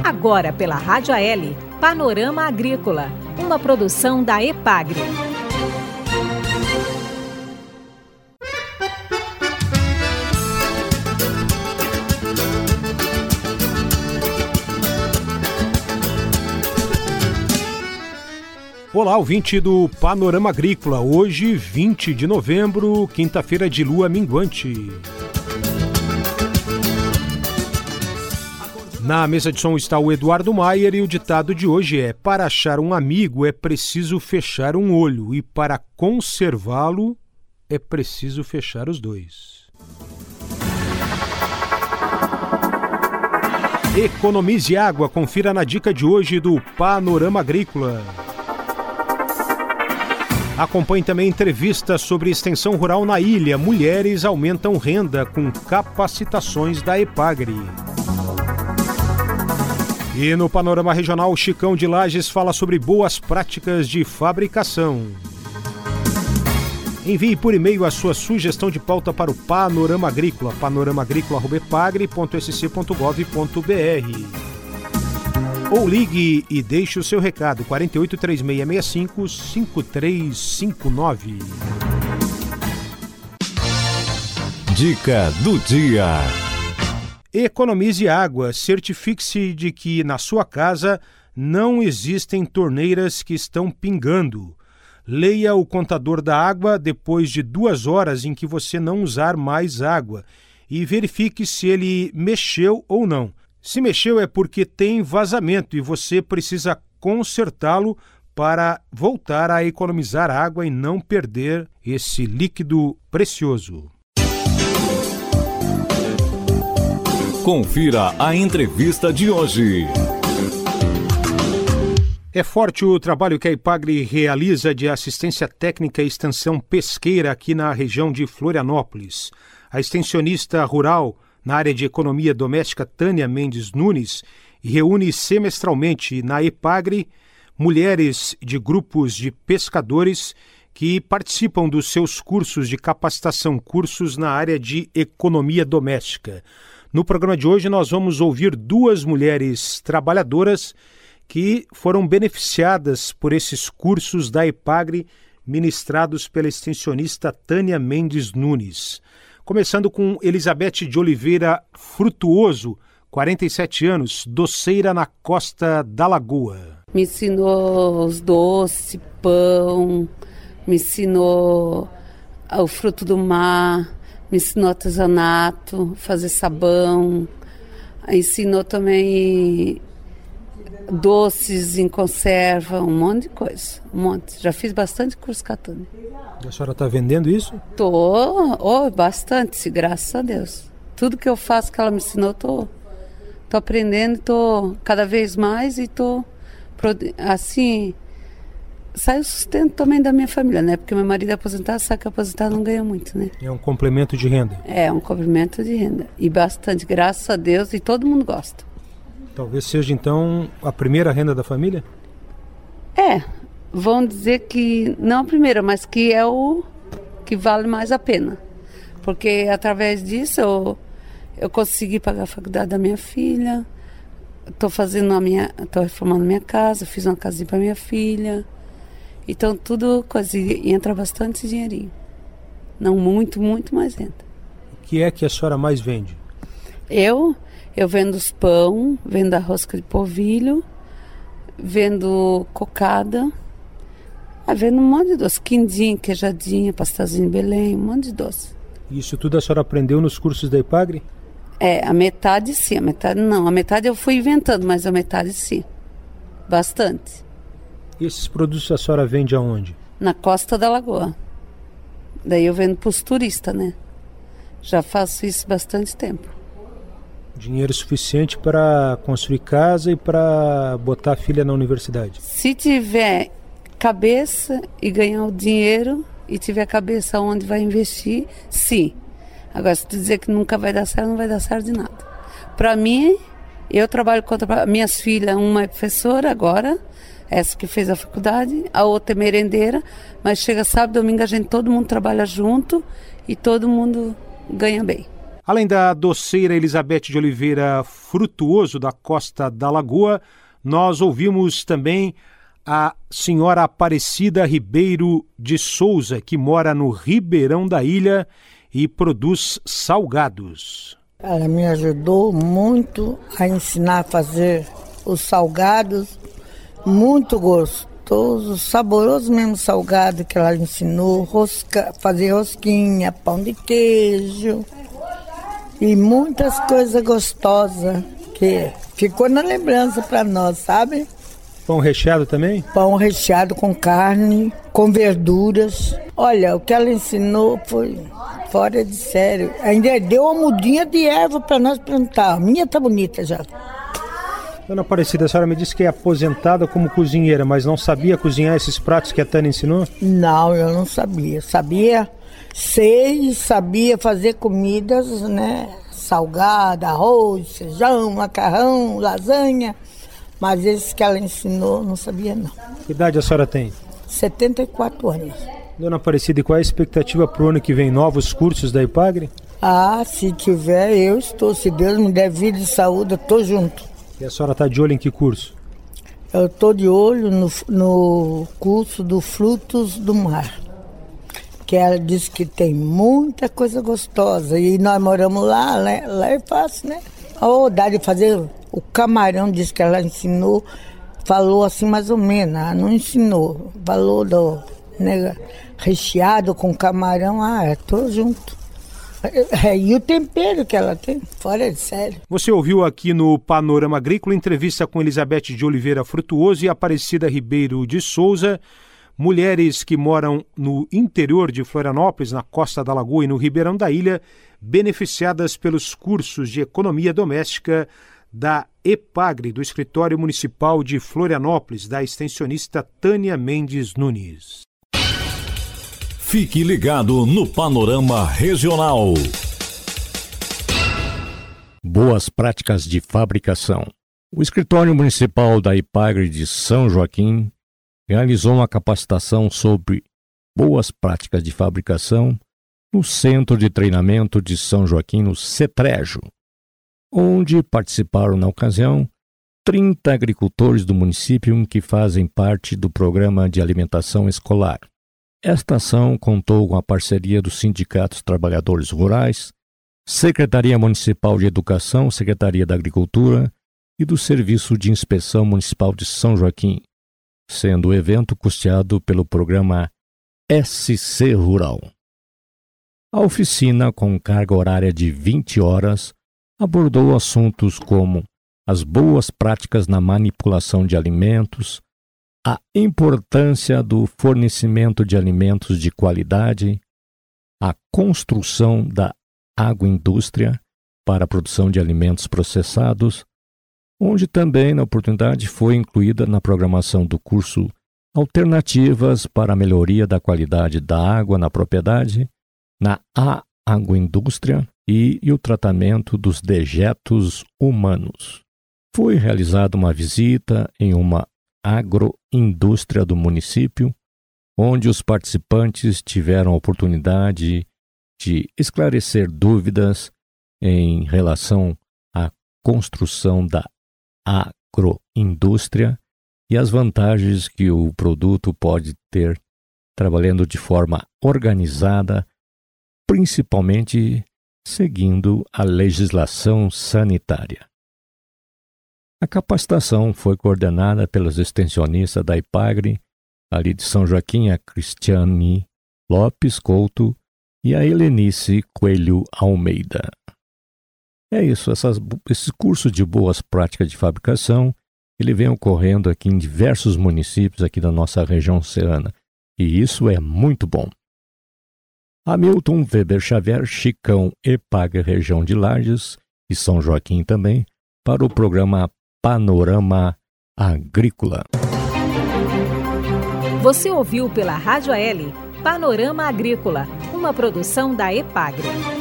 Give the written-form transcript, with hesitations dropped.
Agora pela Rádio AL, Panorama Agrícola, uma produção da EPAGRE. Olá, ouvinte do Panorama Agrícola. Hoje, 20 de novembro, quinta-feira de lua minguante. Na mesa de som está o Eduardo Maier e o ditado de hoje é: para achar um amigo é preciso fechar um olho e para conservá-lo é preciso fechar os dois. Economize água, confira na dica de hoje do Panorama Agrícola. Acompanhe também entrevista sobre extensão rural na ilha. Mulheres aumentam renda com capacitações da EPAGRE. E no Panorama Regional, Chicão de Lages fala sobre boas práticas de fabricação. Envie por e-mail a sua sugestão de pauta para o Panorama Agrícola, panoramaagrícola@epagre.sc.gov.br. Ou ligue e deixe o seu recado, 48 3665 5359. Dica do dia. Economize água. Certifique-se de que na sua casa não existem torneiras que estão pingando. Leia o contador da água depois de 2 horas em que você não usar mais água e verifique se ele mexeu ou não. Se mexeu é porque tem vazamento e você precisa consertá-lo para voltar a economizar água e não perder esse líquido precioso. Confira a entrevista de hoje. É forte o trabalho que a EPAGRE realiza de assistência técnica e extensão pesqueira aqui na região de Florianópolis. A extensionista rural na área de economia doméstica Tânia Mendes Nunes reúne semestralmente na EPAGRE mulheres de grupos de pescadores que participam dos seus cursos de capacitação, cursos na área de economia doméstica. No programa de hoje nós vamos ouvir 2 mulheres trabalhadoras que foram beneficiadas por esses cursos da EPAGRE ministrados pela extensionista Tânia Mendes Nunes. Começando com Elizabeth de Oliveira Frutuoso, 47 anos, doceira na Costa da Lagoa. Me ensinou os doces, pão, me ensinou o fruto do mar, me ensinou artesanato, fazer sabão, ensinou também doces em conserva, um monte de coisa, um monte. Já fiz bastante curso com a Tânia. E a senhora está vendendo isso? Bastante, graças a Deus. Tudo que eu faço que ela me ensinou, tô aprendendo, tô cada vez mais e tô assim, sai o sustento também da minha família, né? Porque meu marido é aposentado, sabe que aposentado não ganha muito, né? É um complemento de renda. É um complemento de renda e bastante, graças a Deus, e todo mundo gosta. Talvez seja então a primeira renda da família? Vão dizer que não a primeira, mas que é o que vale mais a pena. Porque através disso eu consegui pagar a faculdade da minha filha, estou reformando minha casa, fiz uma casinha para minha filha. Então tudo e entra bastante dinheirinho. Não muito, muito, mas entra. O que é que a senhora mais vende? Eu vendo os pão, vendo a rosca de polvilho, vendo cocada, vendo um monte de doce, quindim, queijadinha, pastelzinho de Belém, um monte de doce. Isso tudo a senhora aprendeu nos cursos da EPAGRE? A metade sim, a metade não. A metade eu fui inventando, mas a metade sim. Bastante. E esses produtos a senhora vende aonde? Na Costa da Lagoa. Daí eu vendo para os turistas, né? Já faço isso bastante tempo. Dinheiro suficiente para construir casa e para botar a filha na universidade? Se tiver cabeça e ganhar o dinheiro e tiver cabeça onde vai investir, sim. Agora, se tu dizer que nunca vai dar certo, não vai dar certo de nada. Para mim, eu trabalho com minhas filhas, uma é professora agora, essa que fez a faculdade, a outra é merendeira, mas chega sábado, domingo, todo mundo trabalha junto e todo mundo ganha bem. Além da doceira Elizabeth de Oliveira Frutuoso, da Costa da Lagoa, nós ouvimos também a senhora Aparecida Ribeiro de Souza, que mora no Ribeirão da Ilha e produz salgados. Ela me ajudou muito a ensinar a fazer os salgados, muito gostoso, saboroso mesmo salgado que ela ensinou, fazer rosquinha, pão de queijo e muitas coisas gostosas que ficou na lembrança para nós, sabe? Pão recheado também? Pão recheado com carne, com verduras. Olha, o que ela ensinou foi fora de sério. Ainda deu uma mudinha de erva para nós plantar. A minha tá bonita já. Dona Aparecida, a senhora me disse que é aposentada como cozinheira, mas não sabia cozinhar esses pratos que a Tânia ensinou? Não, eu não sabia. Sabia fazer comidas, né? Salgada, arroz, feijão, macarrão, lasanha. Mas esses que ela ensinou, não sabia não. Que idade a senhora tem? 74 anos. Dona Aparecida, e qual é a expectativa para o ano que vem? Novos cursos da EPAGRE? Se tiver, eu estou. Se Deus me der vida e saúde, eu estou junto. E a senhora está de olho em que curso? Eu estou de olho no curso do Frutos do Mar. Que ela disse que tem muita coisa gostosa. E nós moramos lá, né? Lá é fácil, né? Dá de fazer o camarão, disse que ela ensinou, falou assim mais ou menos, não ensinou, falou do recheado com camarão, tô junto. E o tempero que ela tem, fora de sério. Você ouviu aqui no Panorama Agrícola entrevista com Elizabeth de Oliveira Frutuoso e Aparecida Ribeiro de Souza, mulheres que moram no interior de Florianópolis, na Costa da Lagoa e no Ribeirão da Ilha, beneficiadas pelos cursos de economia doméstica da EPAGRE, do Escritório Municipal de Florianópolis, da extensionista Tânia Mendes Nunes. Fique ligado no Panorama Regional. Boas práticas de fabricação. O Escritório Municipal da EPAGRE de São Joaquim realizou uma capacitação sobre boas práticas de fabricação no Centro de Treinamento de São Joaquim, no CETREJO, onde participaram na ocasião 30 agricultores do município que fazem parte do Programa de Alimentação Escolar. Esta ação contou com a parceria dos Sindicatos Trabalhadores Rurais, Secretaria Municipal de Educação, Secretaria da Agricultura e do Serviço de Inspeção Municipal de São Joaquim, sendo o evento custeado pelo programa SC Rural. A oficina, com carga horária de 20 horas, abordou assuntos como as boas práticas na manipulação de alimentos, a importância do fornecimento de alimentos de qualidade, a construção da agroindústria para a produção de alimentos processados, onde também, na oportunidade, foi incluída na programação do curso Alternativas para a Melhoria da Qualidade da Água na Propriedade, na agroindústria e o tratamento dos dejetos humanos. Foi realizada uma visita em uma agroindústria do município, onde os participantes tiveram a oportunidade de esclarecer dúvidas em relação à construção da agroindústria e as vantagens que o produto pode ter trabalhando de forma organizada, principalmente seguindo a legislação sanitária. A capacitação foi coordenada pelas extensionistas da EPAGRE, ali de São Joaquim, a Cristiane Lopes Couto e a Helenice Coelho Almeida. É isso, esse curso de boas práticas de fabricação, ele vem ocorrendo aqui em diversos municípios aqui da nossa região oceana, e isso é muito bom. Hamilton Weber Xavier, Chicão, EPAGRE, região de Lages e São Joaquim também, para o programa Panorama Agrícola. Você ouviu pela Rádio AL Panorama Agrícola, uma produção da EPAGRE.